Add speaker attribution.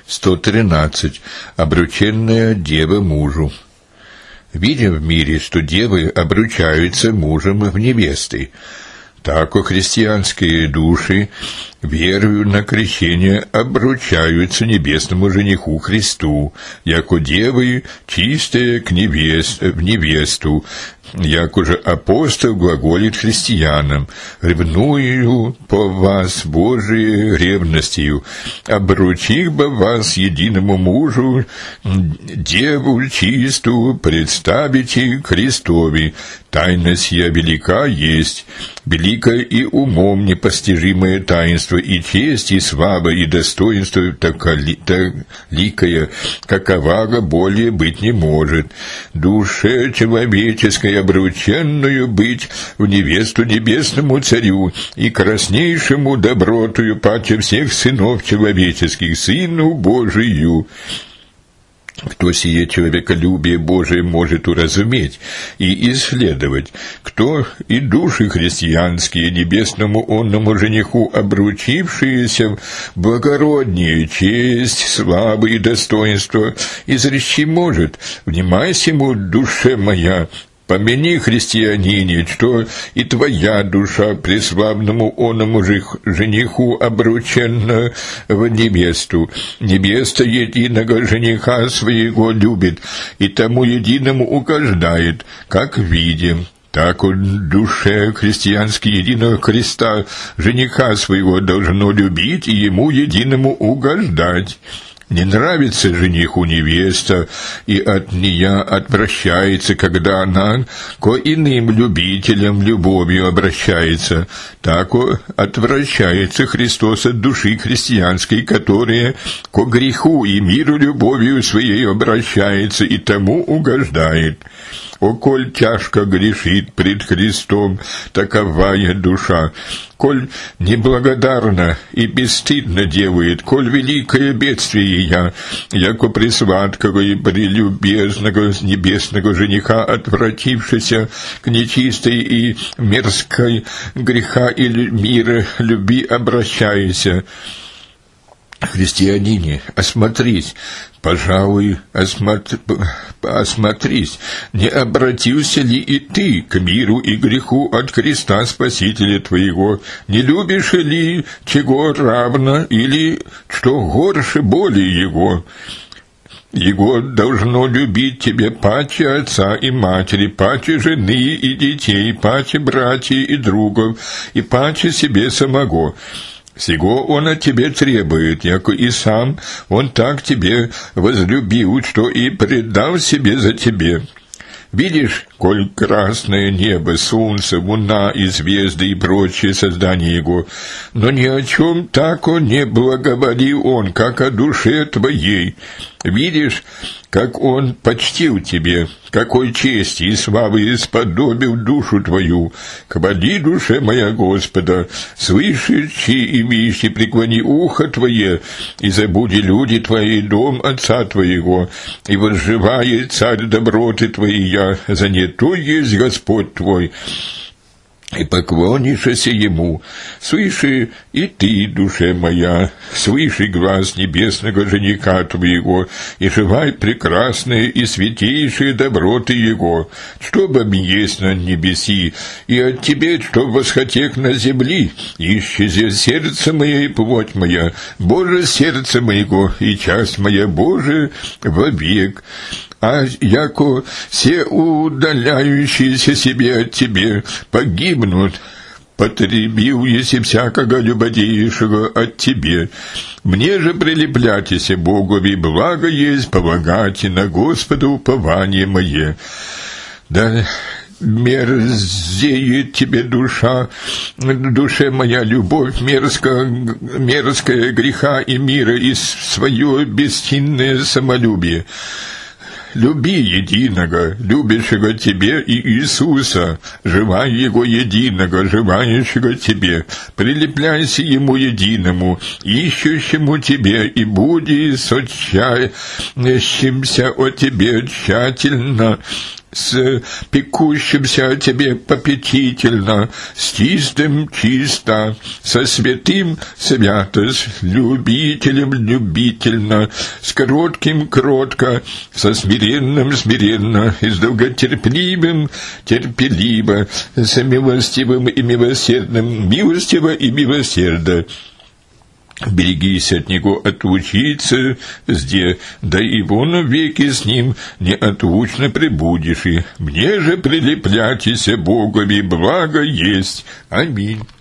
Speaker 1: 113. Обрученная дева мужу. Видим в мире, что девы обручаются мужем в невесты. Так и христианские души, верою на крещение, обручаются небесному жениху Христу, яко девы чистые в невесту, як уже апостол глаголит христианам: «Ревную по вас Божией ревностью, обручив бы вас единому мужу, деву чистую представите Христови. Тайна сия велика есть, великое и умом непостижимое таинство, и честь, и слава, и достоинство такое, какового более быть не может. Душе человеческой обрученную быть в невесту небесному царю и краснейшему добротою паче всех сынов человеческих, Сыну Божию». Кто сие человеколюбие Божие может уразуметь и исследовать, кто и души христианские небесному онному жениху обручившиеся благороднее честь, славы и достоинство, изречи может: «Внимай сему, душе моя, помяни, христианине, что и твоя душа преславному оному жениху обручена в невесту. Невеста единого жениха своего любит, и тому единому угождает, как видим». Так он душе христиански единого Христа, жениха своего, должно любить и ему единому угождать. Не нравится жениху невеста, и от нее отвращается, когда она ко иным любителям любовью обращается. Так отвращается Христос от души христианской, которая ко греху и миру любовью своей обращается и тому угождает. О, коль тяжко грешит пред Христом таковая душа, коль неблагодарно и бесстыдно делает, коль великое бедствие я, яко присладкого и прелюбезного небесного жениха, отвратившися к нечистой и мерзкой греха и мира любви обращайся. Христианине, осмотрись, пожалуй, осмотрись, не обратился ли и ты к миру и греху от Христа Спасителя твоего, не любишь ли чего равно или что горше более его? Его должно любить тебе паче отца и матери, паче жены и детей, паче братьев и другов, и паче себе самого. Сего он от тебе требует, яко и сам он так тебе возлюбил, что и предал себе за тебе. Видишь, коль красное небо, солнце, луна и звезды и прочие создания его, но ни о чем тако не благоволил он, как о душе твоей. Видишь, как он почтил тебе, какой чести и славы исподобил душу твою. Хвали, душе моя, Господа, слышащий, имеющий, преклони ухо твое, и забуди люди твои дом отца твоего, и возживает царь доброты твоей, занятый есть Господь твой, и поклонишься ему. Слыши и ты, душе моя, слыши глаз небесного жениха твоего, и живай прекрасные и святейшие доброты его, чтобы есть на небеси, и от тебе, что восхотек на земли, исчези сердце мое и плоть моя, Боже, сердце моего, и часть моя, Боже, вовек. А яко все удаляющиеся себе от тебе погибнут, потребил еси всякого любодеющего от тебе. Мне же прилепляйтеся Богови, благо есть полагать на Господа упование мое. Да мерзеет тебе душа, душе моя, любовь мерзкая греха и мира, и свое бесстинное самолюбие. Люби единого, любящего тебе и Иисуса, живай его единого, живающего тебе, прилепляйся ему единому, ищущему тебе, и буди сочащимся о тебе тщательно, с пекущимся о тебе попечительно, с чистым чисто, со святым свято, с любителем любительно, с кротким кротко, со смиренным смиренно, и с долготерпеливым терпеливо, с милостивым и милосердным милостиво и милосердно. Берегись от него отлучиться, да и вон веки с ним неотлучно пребудешь, и мне же прилепляйтесь Богом, и благо есть. Аминь.